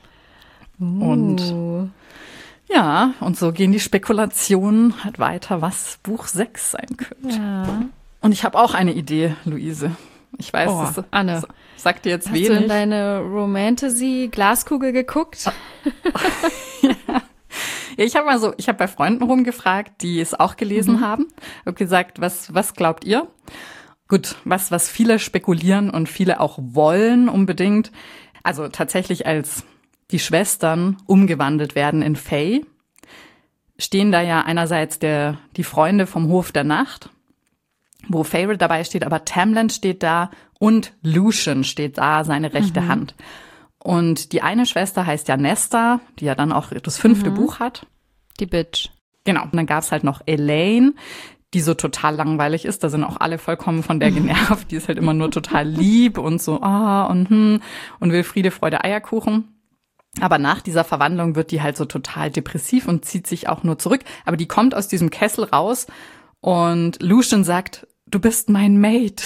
B: Und ja, und so gehen die Spekulationen halt weiter, was Buch 6 sein könnte.
C: Ja.
B: Und ich habe auch eine Idee, Luise. Ich weiß, das
C: Anne,
B: sagt dir jetzt
C: hast
B: wenig.
C: du in deine Romantasy-Glaskugel geguckt?
B: Ja, ich habe bei Freunden rumgefragt, die es auch gelesen haben. Habe gesagt, was glaubt ihr? Gut, was viele spekulieren und viele auch wollen unbedingt. Also tatsächlich, als die Schwestern umgewandelt werden in Fae, stehen da ja einerseits die Freunde vom Hof der Nacht, wo Feyre dabei steht, aber Tamlin steht da und Lucien steht da, seine rechte Hand. Und die eine Schwester heißt ja Nesta, die ja dann auch das 5. Buch hat.
C: Die Bitch.
B: Genau. Und dann gab's halt noch Elaine, die so total langweilig ist. Da sind auch alle vollkommen von der genervt. Die ist halt immer nur total lieb und so, und will Friede, Freude, Eierkuchen. Aber nach dieser Verwandlung wird die halt so total depressiv und zieht sich auch nur zurück. Aber die kommt aus diesem Kessel raus und Lucien sagt, du bist mein Mate.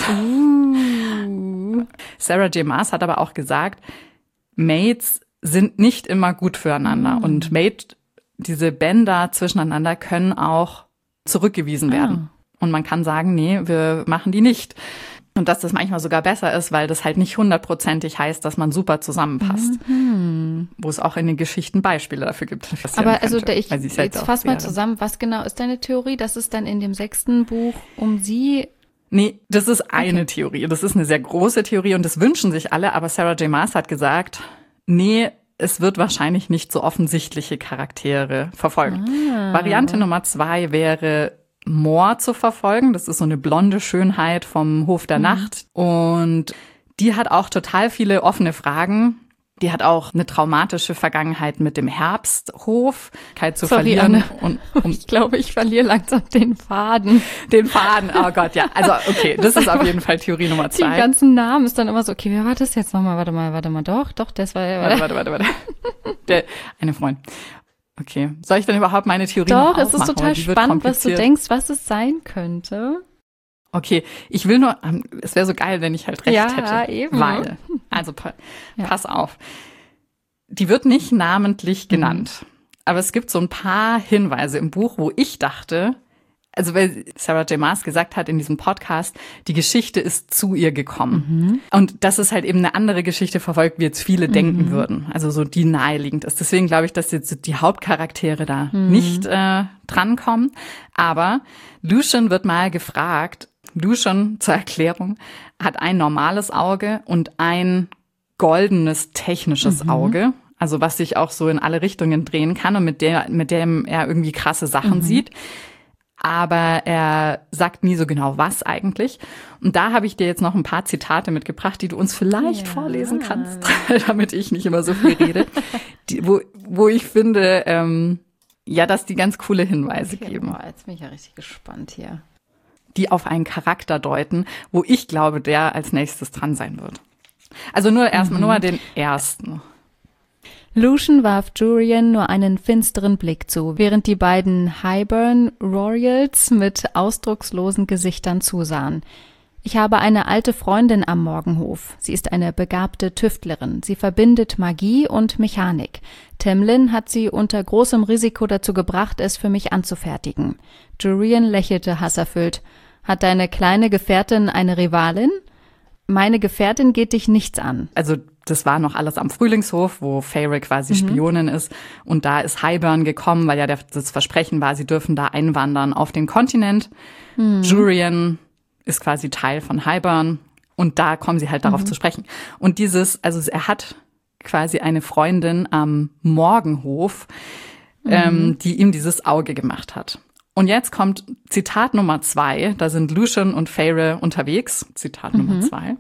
B: Sarah J. Maas hat aber auch gesagt, Mates sind nicht immer gut füreinander. Und diese Bänder zwischeneinander können auch zurückgewiesen werden. Und man kann sagen, nee, wir machen die nicht. Und dass das manchmal sogar besser ist, weil das halt nicht 100%ig heißt, dass man super zusammenpasst. Wo es auch in den Geschichten Beispiele dafür gibt.
C: Aber also jetzt fass mal zusammen, was genau ist deine Theorie, dass es dann in dem 6. Buch um sie...
B: Nee, das ist eine Theorie. Das ist eine sehr große Theorie und das wünschen sich alle. Aber Sarah J. Maas hat gesagt, nee, es wird wahrscheinlich nicht so offensichtliche Charaktere verfolgen. Variante Nummer 2 wäre... Mor zu verfolgen. Das ist so eine blonde Schönheit vom Hof der Nacht. Und die hat auch total viele offene Fragen. Die hat auch eine traumatische Vergangenheit mit dem Herbsthof. Zu verlieren.
C: Anne. Und ich glaube, ich verliere langsam den Faden.
B: Den Faden, oh Gott, ja. Also okay, das ist auf jeden Fall Theorie Nummer 2.
C: Die ganzen Namen ist dann immer so, okay, wer war das jetzt nochmal? Warte mal, doch, das war...
B: Warte. Eine Freundin. Okay, soll ich dann überhaupt meine Theorie
C: noch
B: aufmachen?
C: Doch, es ist total spannend, was du denkst, was es sein könnte.
B: Okay, ich will nur, es wäre so geil, wenn ich halt recht hätte.
C: Ja, eben.
B: Weil, also pass auf, die wird nicht namentlich genannt, aber es gibt so ein paar Hinweise im Buch, wo ich dachte, also weil Sarah J. Maas gesagt hat in diesem Podcast, die Geschichte ist zu ihr gekommen. Und dass es halt eben eine andere Geschichte verfolgt, wie jetzt viele denken würden. Also so die naheliegend ist. Deswegen glaube ich, dass jetzt die Hauptcharaktere da nicht drankommen. Aber Lucien wird mal gefragt, Lucien, zur Erklärung, hat ein normales Auge und ein goldenes technisches Auge. Also was sich auch so in alle Richtungen drehen kann und mit dem er irgendwie krasse Sachen sieht. Aber er sagt nie so genau, was eigentlich. Und da habe ich dir jetzt noch ein paar Zitate mitgebracht, die du uns vielleicht vorlesen kannst, damit ich nicht immer so viel rede, wo ich finde, dass die ganz coole Hinweise geben.
C: Boah, jetzt bin ich ja richtig gespannt hier.
B: Die auf einen Charakter deuten, wo ich glaube, der als nächstes dran sein wird. Also nur erstmal nur den ersten.
C: Lucien warf Jurian nur einen finsteren Blick zu, während die beiden Hybern Royals mit ausdruckslosen Gesichtern zusahen. Ich habe eine alte Freundin am Morgenhof. Sie ist eine begabte Tüftlerin. Sie verbindet Magie und Mechanik. Tamlin hat sie unter großem Risiko dazu gebracht, es für mich anzufertigen. Jurian lächelte hasserfüllt. Hat deine kleine Gefährtin eine Rivalin? Meine Gefährtin geht dich nichts an.
B: Also das war noch alles am Frühlingshof, wo Feyre quasi Spionin ist. Und da ist Hybern gekommen, weil ja das Versprechen war, sie dürfen da einwandern auf den Kontinent. Jurian ist quasi Teil von Hybern. Und da kommen sie halt darauf zu sprechen. Und er hat quasi eine Freundin am Morgenhof, die ihm dieses Auge gemacht hat. Und jetzt kommt Zitat Nummer 2. Da sind Lucien und Feyre unterwegs. Zitat Nummer 2.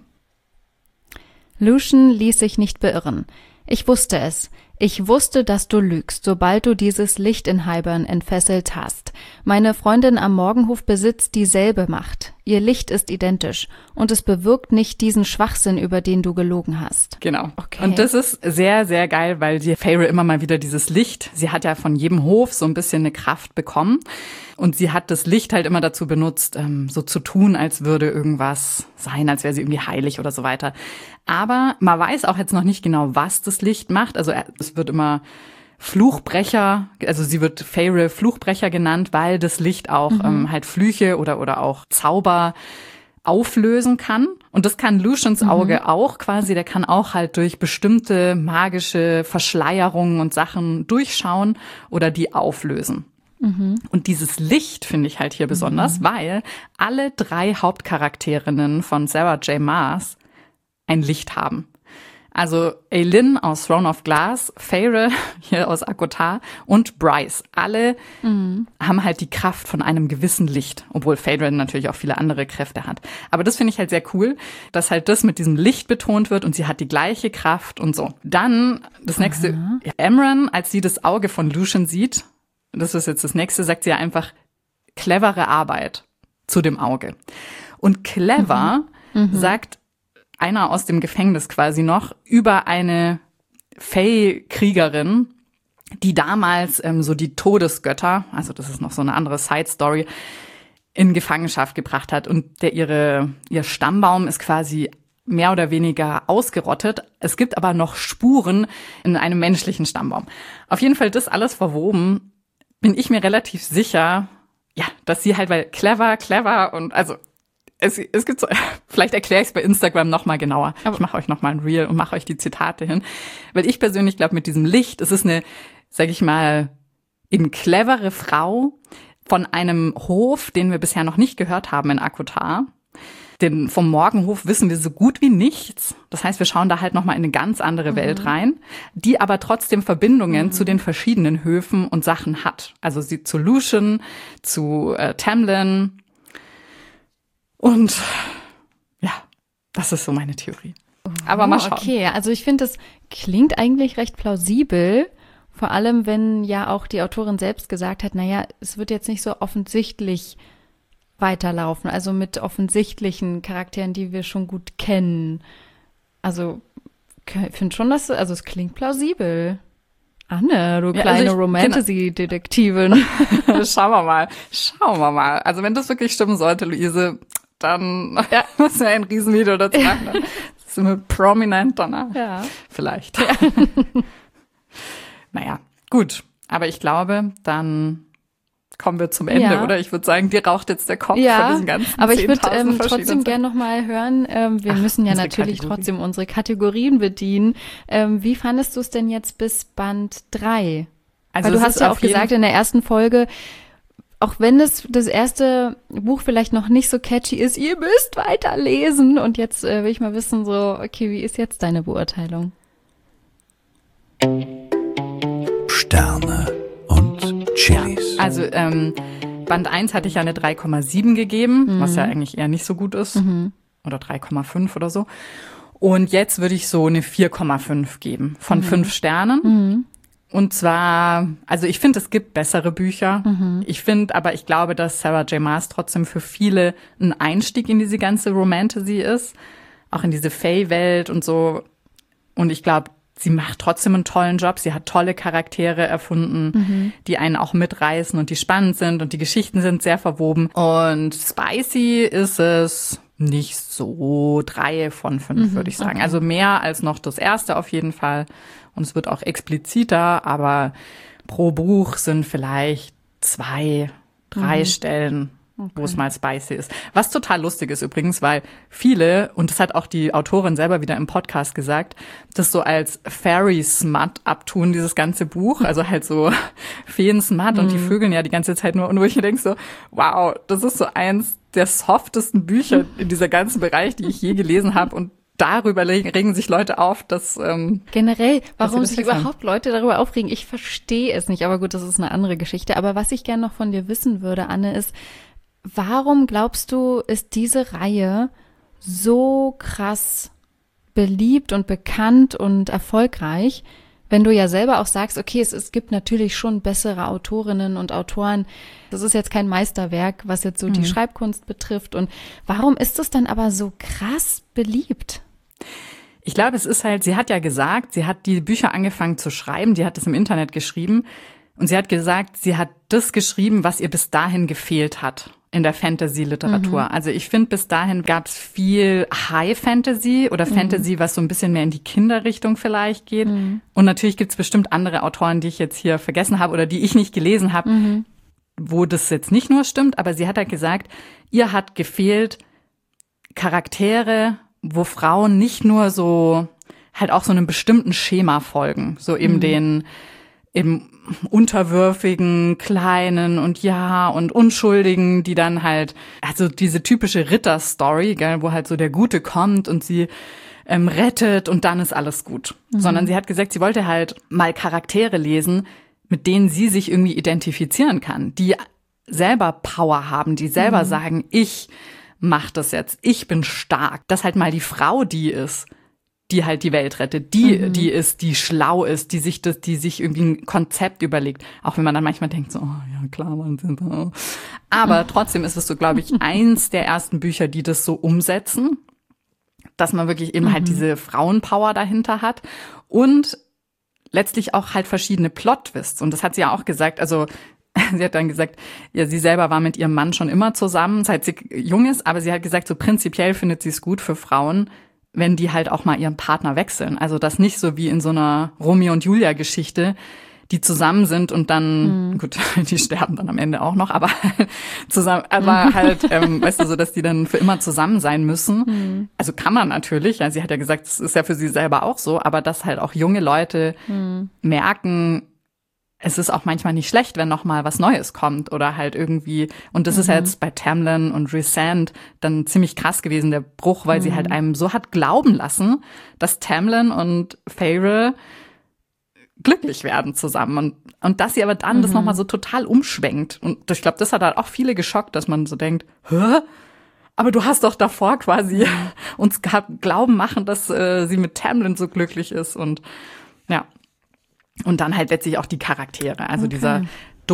C: Lucien ließ sich nicht beirren. Ich wusste es. Ich wusste, dass du lügst, sobald du dieses Licht in Hybern entfesselt hast. Meine Freundin am Morgenhof besitzt dieselbe Macht. Ihr Licht ist identisch und es bewirkt nicht diesen Schwachsinn, über den du gelogen hast.
B: Genau.
C: Okay.
B: Und das ist sehr, sehr geil, weil die Feyre immer mal wieder dieses Licht, sie hat ja von jedem Hof so ein bisschen eine Kraft bekommen und sie hat das Licht halt immer dazu benutzt, so zu tun, als würde irgendwas sein, als wäre sie irgendwie heilig oder so weiter. Aber man weiß auch jetzt noch nicht genau, was das Licht macht. Also es wird immer Fluchbrecher, also sie wird Feyre Fluchbrecher genannt, weil das Licht auch halt Flüche oder auch Zauber auflösen kann. Und das kann Luciens Auge auch quasi, der kann auch halt durch bestimmte magische Verschleierungen und Sachen durchschauen oder die auflösen. Und dieses Licht finde ich halt hier besonders, weil alle 3 Hauptcharakterinnen von Sarah J. Maas ein Licht haben. Also Aelin aus Throne of Glass, Feyre hier aus ACOTAR und Bryce. Alle haben halt die Kraft von einem gewissen Licht, obwohl Feyre natürlich auch viele andere Kräfte hat. Aber das finde ich halt sehr cool, dass halt das mit diesem Licht betont wird und sie hat die gleiche Kraft und so. Dann das nächste, Amren, als sie das Auge von Lucien sieht, das ist jetzt das nächste, sagt sie ja einfach clevere Arbeit zu dem Auge. Und clever sagt einer aus dem Gefängnis quasi noch über eine Fey-Kriegerin, die damals so die Todesgötter, also das ist noch so eine andere Side-Story, in Gefangenschaft gebracht hat. Und ihr Stammbaum ist quasi mehr oder weniger ausgerottet. Es gibt aber noch Spuren in einem menschlichen Stammbaum. Auf jeden Fall das alles verwoben, bin ich mir relativ sicher, ja, dass sie halt, weil clever und also es gibt so, vielleicht erkläre ich es bei Instagram nochmal genauer.
C: Aber
B: ich mache euch nochmal ein Reel und mache euch die Zitate hin. Weil ich persönlich glaube, mit diesem Licht, es ist eine, sag ich mal, eben clevere Frau von einem Hof, den wir bisher noch nicht gehört haben in ACOTAR. Denn vom Morgenhof wissen wir so gut wie nichts. Das heißt, wir schauen da halt nochmal in eine ganz andere Welt rein, die aber trotzdem Verbindungen zu den verschiedenen Höfen und Sachen hat. Also sie zu Lucien, zu Tamlin. Und ja, das ist so meine Theorie. Aber mal schauen.
C: Okay, also ich finde, das klingt eigentlich recht plausibel. Vor allem, wenn ja auch die Autorin selbst gesagt hat, naja, es wird jetzt nicht so offensichtlich weiterlaufen, also mit offensichtlichen Charakteren, die wir schon gut kennen. Also ich finde schon, dass, also es klingt plausibel. Anne, du kleine Romantasy-Detektivin.
B: Schauen wir mal. Also wenn das wirklich stimmen sollte, Luise, dann müssen wir ein Riesenvideo dazu machen. Dann sind wir prominent danach.
C: Ja.
B: Vielleicht. Ja. Naja, gut. Aber ich glaube, dann kommen wir zum Ende, oder? Ich würde sagen, dir raucht jetzt der Kopf von diesen ganzen
C: aber ich würde trotzdem gerne noch mal hören, wir müssen ja natürlich trotzdem unsere Kategorien bedienen. Wie fandest du es denn jetzt bis Band 3? Also weil du hast ja auch gesagt in der ersten Folge, auch wenn das erste Buch vielleicht noch nicht so catchy ist, ihr müsst weiterlesen. Und jetzt will ich mal wissen, so, okay, wie ist jetzt deine Beurteilung?
A: Sterne und Chilis.
B: Also Band 1 hatte ich ja eine 3,7 gegeben, was ja eigentlich eher nicht so gut ist. Oder 3,5 oder so. Und jetzt würde ich so eine 4,5 geben von 5 Sternen. Und zwar, also ich finde, es gibt bessere Bücher. Ich glaube, dass Sarah J. Maas trotzdem für viele ein Einstieg in diese ganze Romantasy ist. Auch in diese Fae-Welt und so. Und ich glaube, sie macht trotzdem einen tollen Job. Sie hat tolle Charaktere erfunden, die einen auch mitreißen und die spannend sind und die Geschichten sind sehr verwoben. Und spicy ist es nicht so 3 von 5, würde ich sagen. Also mehr als noch das erste auf jeden Fall. Und es wird auch expliziter, aber pro Buch sind vielleicht 2, 3 Stellen, wo es mal spicy ist. Was total lustig ist übrigens, weil viele, und das hat auch die Autorin selber wieder im Podcast gesagt, das so als Fairy-Smut abtun, dieses ganze Buch. Also halt so Feen-Smut und die vögeln ja die ganze Zeit nur. Und wo ich mir denke so, wow, das ist so eins der softesten Bücher in dieser ganzen Bereich, die ich je gelesen habe. Und darüber regen sich Leute auf, dass
C: generell, warum sich überhaupt Leute darüber aufregen, ich verstehe es nicht. Aber gut, das ist eine andere Geschichte. Aber was ich gerne noch von dir wissen würde, Anne, ist, warum glaubst du, ist diese Reihe so krass beliebt und bekannt und erfolgreich, wenn du ja selber auch sagst, okay, es gibt natürlich schon bessere Autorinnen und Autoren. Das ist jetzt kein Meisterwerk, was jetzt so die Schreibkunst betrifft. Und warum ist es dann aber so krass beliebt?
B: Ich glaube, es ist halt, sie hat ja gesagt, sie hat die Bücher angefangen zu schreiben, die hat es im Internet geschrieben. Und sie hat gesagt, sie hat das geschrieben, was ihr bis dahin gefehlt hat in der Fantasy-Literatur. Also ich finde, bis dahin gab es viel High-Fantasy oder Fantasy, was so ein bisschen mehr in die Kinderrichtung vielleicht geht. Und natürlich gibt es bestimmt andere Autoren, die ich jetzt hier vergessen habe oder die ich nicht gelesen habe, wo das jetzt nicht nur stimmt. Aber sie hat halt gesagt, ihr hat gefehlt Charaktere, wo Frauen nicht nur so halt auch so einem bestimmten Schema folgen. So eben den eben unterwürfigen, kleinen und unschuldigen, die dann halt, also diese typische Ritter-Story, gell, wo halt so der Gute kommt und sie rettet und dann ist alles gut. Sondern sie hat gesagt, sie wollte halt mal Charaktere lesen, mit denen sie sich irgendwie identifizieren kann, die selber Power haben, die selber sagen, ich mach das jetzt, ich bin stark. Dass halt mal die Frau die ist, die halt die Welt rettet, die ist, die schlau ist, die sich irgendwie ein Konzept überlegt. Auch wenn man dann manchmal denkt so, oh ja, klar, man sind so. Aber trotzdem ist es so, glaube ich, eins der ersten Bücher, die das so umsetzen, dass man wirklich eben halt diese Frauenpower dahinter hat und letztlich auch halt verschiedene Plot-Twists. Und das hat sie ja auch gesagt, also sie hat dann gesagt, ja, sie selber war mit ihrem Mann schon immer zusammen, seit sie jung ist, aber sie hat gesagt, so prinzipiell findet sie es gut für Frauen, wenn die halt auch mal ihren Partner wechseln. Also das nicht so wie in so einer Romeo und Julia Geschichte, die zusammen sind und dann, gut, die sterben dann am Ende auch noch, aber zusammen, aber halt, weißt du, so, dass die dann für immer zusammen sein müssen. Also kann man natürlich, ja, sie hat ja gesagt, das ist ja für sie selber auch so, aber dass halt auch junge Leute merken, es ist auch manchmal nicht schlecht, wenn noch mal was Neues kommt oder halt irgendwie, und das ist ja jetzt bei Tamlin und Rhysand dann ziemlich krass gewesen, der Bruch, weil sie halt einem so hat glauben lassen, dass Tamlin und Feyre glücklich werden zusammen und dass sie aber dann das nochmal so total umschwenkt. Und ich glaube, das hat halt auch viele geschockt, dass man so denkt, hä? Aber du hast doch davor quasi uns glauben machen, dass sie mit Tamlin so glücklich ist und ja. Und dann halt letztlich auch die Charaktere, also dieser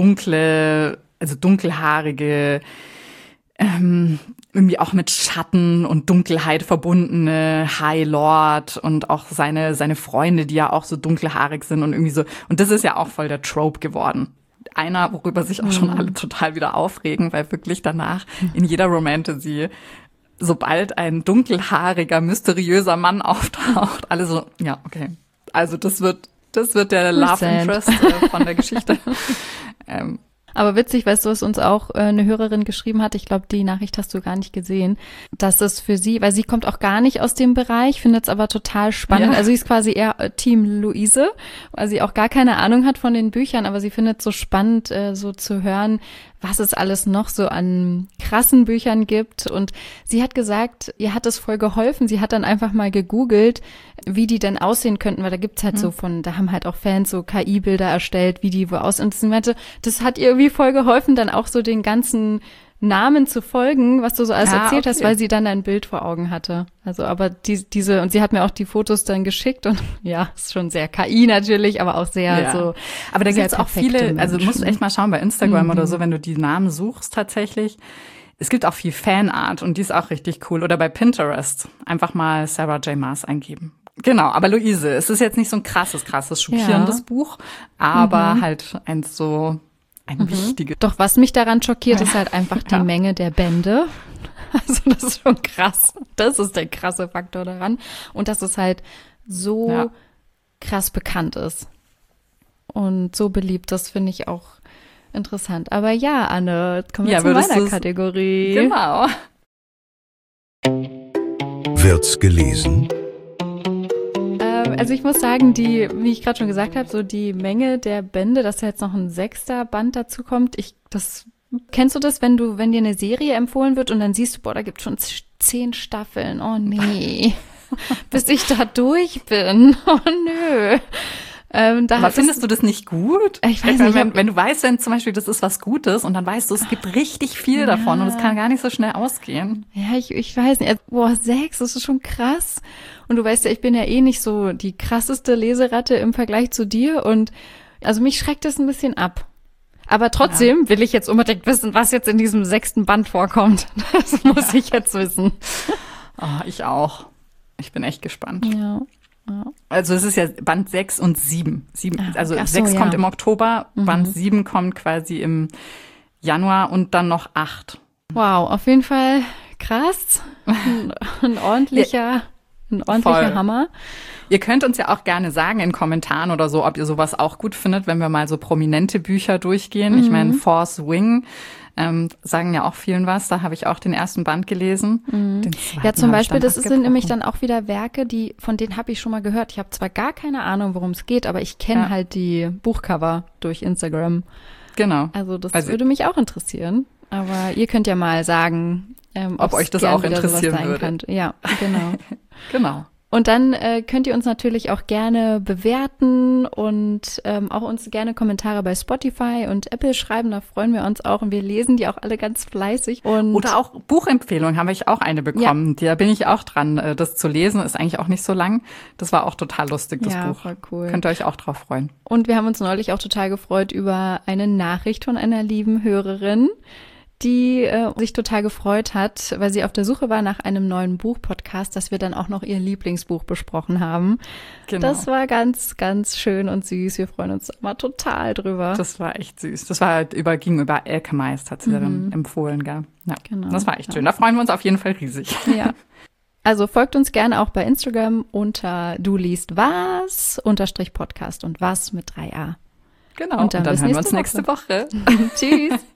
B: dunkelhaarige, irgendwie auch mit Schatten und Dunkelheit verbundene High Lord und auch seine Freunde, die ja auch so dunkelhaarig sind und irgendwie so. Und das ist ja auch voll der Trope geworden. Einer, worüber sich auch schon alle total wieder aufregen, weil wirklich danach in jeder Romantasy, sobald ein dunkelhaariger, mysteriöser Mann auftaucht, alle so, ja, okay. Also das wird der Love Interest von der Geschichte.
C: Aber witzig, weißt du, was uns auch eine Hörerin geschrieben hat, ich glaube, die Nachricht hast du gar nicht gesehen, dass es für sie, weil sie kommt auch gar nicht aus dem Bereich, findet es aber total spannend. Ja. Also sie ist quasi eher Team Luise, weil sie auch gar keine Ahnung hat von den Büchern, aber sie findet es so spannend, so zu hören, was es alles noch so an krassen Büchern gibt. Und sie hat gesagt, ihr hat es voll geholfen. Sie hat dann einfach mal gegoogelt, wie die denn aussehen könnten, weil da gibt's halt so da haben halt auch Fans so KI-Bilder erstellt, wie die wo aussehen. Und sie meinte, das hat ihr irgendwie voll geholfen, dann auch so den ganzen Namen zu folgen, was du so alles erzählt hast, weil sie dann ein Bild vor Augen hatte. Also, aber diese, und sie hat mir auch die Fotos dann geschickt und ja, ist schon sehr KI natürlich, aber auch sehr so.
B: Aber da gibt's auch viele, also du musst echt mal schauen bei Instagram oder so, wenn du die Namen suchst tatsächlich. Es gibt auch viel Fanart und die ist auch richtig cool. Oder bei Pinterest einfach mal Sarah J. Maas eingeben. Genau, aber Luise, es ist jetzt nicht so ein krasses, schockierendes Buch, aber halt ein wichtiges.
C: Doch was mich daran schockiert, ist halt einfach die Menge der Bände. Also das ist schon krass. Das ist der krasse Faktor daran. Und dass es halt so krass bekannt ist. Und so beliebt, das finde ich auch interessant. Aber ja, Anne, kommen wir zu meiner Kategorie.
B: Genau.
A: Wird's gelesen?
C: Also ich muss sagen, wie ich gerade schon gesagt habe, so die Menge der Bände, dass da jetzt noch ein 6. Band dazu kommt, kennst du das, wenn dir eine Serie empfohlen wird und dann siehst du, boah, da gibt's schon 10 Staffeln, oh nee, bis ich da durch bin, oh nö.
B: Aber findest du das nicht gut?
C: Ich weiß nicht.
B: Wenn du weißt, wenn zum Beispiel das ist was Gutes und dann weißt du, es gibt richtig viel davon und es kann gar nicht so schnell ausgehen.
C: Ja, ich weiß nicht. Boah, 6, das ist schon krass. Und du weißt ja, ich bin ja eh nicht so die krasseste Leseratte im Vergleich zu dir und also mich schreckt das ein bisschen ab. Aber trotzdem will ich jetzt unbedingt wissen, was jetzt in diesem 6. Band vorkommt. Das muss ich jetzt wissen.
B: Oh, ich auch. Ich bin echt gespannt.
C: Ja.
B: Also es ist ja Band 6 und 7. 6 kommt im Oktober, Band 7 kommt quasi im Januar und dann noch 8.
C: Wow, auf jeden Fall krass. Ein ordentlicher Hammer.
B: Ihr könnt uns ja auch gerne sagen in Kommentaren oder so, ob ihr sowas auch gut findet, wenn wir mal so prominente Bücher durchgehen. Ich meine, Fourth Wing sagen ja auch vielen was. Da habe ich auch den 1. Band gelesen. Den 2.
C: Ja, zum Beispiel, das sind nämlich dann auch wieder Werke, von denen habe ich schon mal gehört. Ich habe zwar gar keine Ahnung, worum es geht, aber ich kenne halt die Buchcover durch Instagram.
B: Genau.
C: Also das würde mich auch interessieren. Aber ihr könnt ja mal sagen,
B: ob euch das auch interessieren würde.
C: Könnte. Ja, genau.
B: Genau.
C: Und dann könnt ihr uns natürlich auch gerne bewerten und auch uns gerne Kommentare bei Spotify und Apple schreiben. Da freuen wir uns auch und wir lesen die auch alle ganz fleißig.
B: Oder auch Buchempfehlungen, habe ich auch eine bekommen. Da bin ich auch dran, das zu lesen. Ist eigentlich auch nicht so lang. Das war auch total lustig, das Buch.
C: Voll cool.
B: Könnt ihr euch auch drauf freuen.
C: Und wir haben uns neulich auch total gefreut über eine Nachricht von einer lieben Hörerin, die sich total gefreut hat, weil sie auf der Suche war nach einem neuen Buchpodcast, dass wir dann auch noch ihr Lieblingsbuch besprochen haben. Genau. Das war ganz, ganz schön und süß. Wir freuen uns immer total drüber.
B: Das war echt süß. Das war halt ging über Alchemist, hat sie dann empfohlen, gell? Ja, genau. Das war echt schön. Da freuen wir uns auf jeden Fall riesig.
C: Ja. Also folgt uns gerne auch bei Instagram unter @duliestwas_podcast und was mit 3a.
B: Genau, und dann hören wir uns nächste Woche.
C: Tschüss.